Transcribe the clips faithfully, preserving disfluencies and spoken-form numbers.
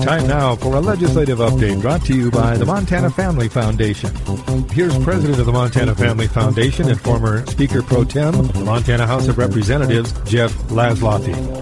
Time now for a legislative update brought to you by the Montana Family Foundation. Here's President of the Montana Family Foundation and former Speaker Pro Tem, the Montana House of Representatives, Jeff Laszloffy.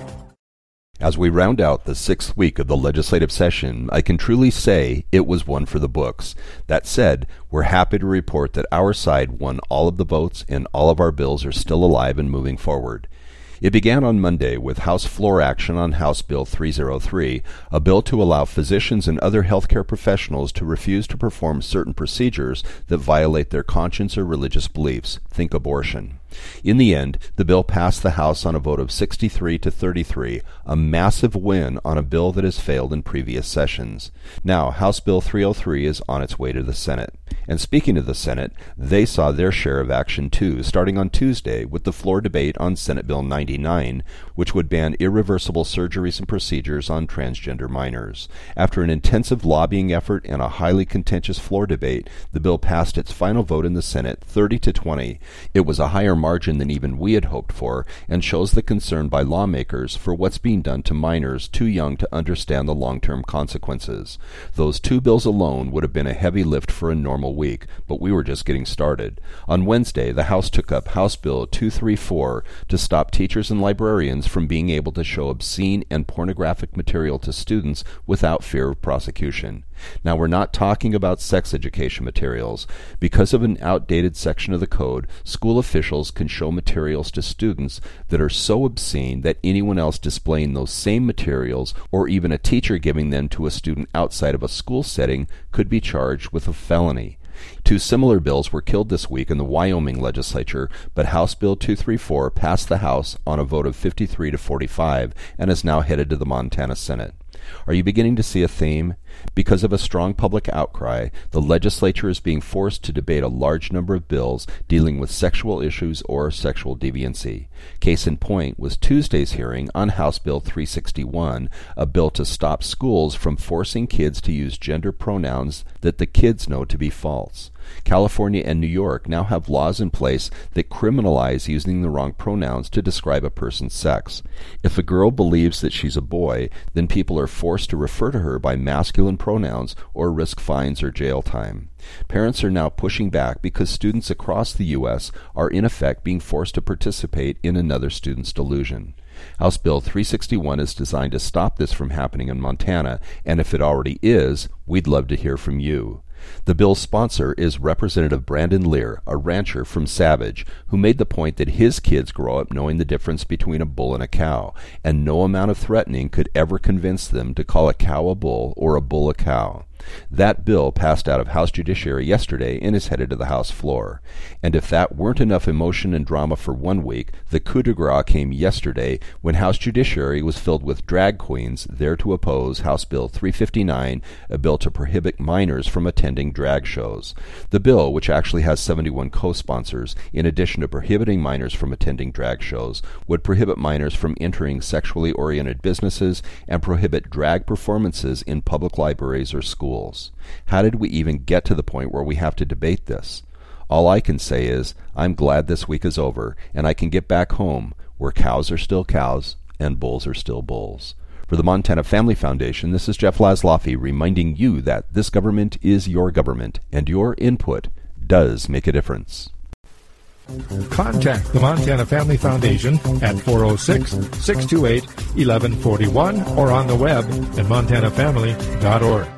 As we round out the sixth week of the legislative session, I can truly say it was one for the books. That said, we're happy to report that our side won all of the votes and all of our bills are still alive and moving forward. It began on Monday with House floor action on House Bill three oh three, a bill to allow physicians and other healthcare professionals to refuse to perform certain procedures that violate their conscience or religious beliefs. Think abortion. In the end, the bill passed the House on a vote of sixty-three to thirty-three, a massive win on a bill that has failed in previous sessions. Now, House Bill three oh three is on its way to the Senate. And speaking of the Senate, they saw their share of action too, starting on Tuesday with the floor debate on Senate Bill ninety-nine, which would ban irreversible surgeries and procedures on transgender minors. After an intensive lobbying effort and a highly contentious floor debate, the bill passed its final vote in the Senate thirty to twenty. It was a higher margin than even we had hoped for, and shows the concern by lawmakers for what's being done to minors too young to understand the long-term consequences. Those two bills alone would have been a heavy lift for a normal week, but we were just getting started. On Wednesday, the House took up House Bill two thirty-four to stop teachers and librarians from being able to show obscene and pornographic material to students without fear of prosecution. Now, we're not talking about sex education materials. Because of an outdated section of the code, school officials can show materials to students that are so obscene that anyone else displaying those same materials, or even a teacher giving them to a student outside of a school setting, could be charged with a felony. Two similar bills were killed this week in the Wyoming legislature, but House Bill two thirty-four passed the House on a vote of fifty-three to forty-five and is now headed to the Montana Senate. Are you beginning to see a theme? Because of a strong public outcry, the legislature is being forced to debate a large number of bills dealing with sexual issues or sexual deviancy. Case in point was Tuesday's hearing on House Bill three sixty-one, a bill to stop schools from forcing kids to use gender pronouns that the kids know to be false. California and New York now have laws in place that criminalize using the wrong pronouns to describe a person's sex. If a girl believes that she's a boy, then people are forced to refer to her by masculine pronouns or risk fines or jail time. Parents are now pushing back because students across the U S are in effect being forced to participate in another student's delusion. House Bill three sixty-one is designed to stop this from happening in Montana, and if it already is, we'd love to hear from you. The bill's sponsor is Representative Brandon Lear, a rancher from Savage, who made the point that his kids grow up knowing the difference between a bull and a cow, and no amount of threatening could ever convince them to call a cow a bull or a bull a cow. That bill passed out of House Judiciary yesterday and is headed to the House floor. And if that weren't enough emotion and drama for one week, the coup de grace came yesterday when House Judiciary was filled with drag queens there to oppose House Bill three fifty-nine, a bill to prohibit minors from attending drag shows. The bill, which actually has seventy-one co-sponsors, in addition to prohibiting minors from attending drag shows, would prohibit minors from entering sexually oriented businesses and prohibit drag performances in public libraries or schools. How did we even get to the point where we have to debate this? All I can say is, I'm glad this week is over, and I can get back home, where cows are still cows, and bulls are still bulls. For the Montana Family Foundation, this is Jeff Laszloffy reminding you that this government is your government, and your input does make a difference. Contact the Montana Family Foundation at four oh six, six two eight, one one four one or on the web at montana family dot org.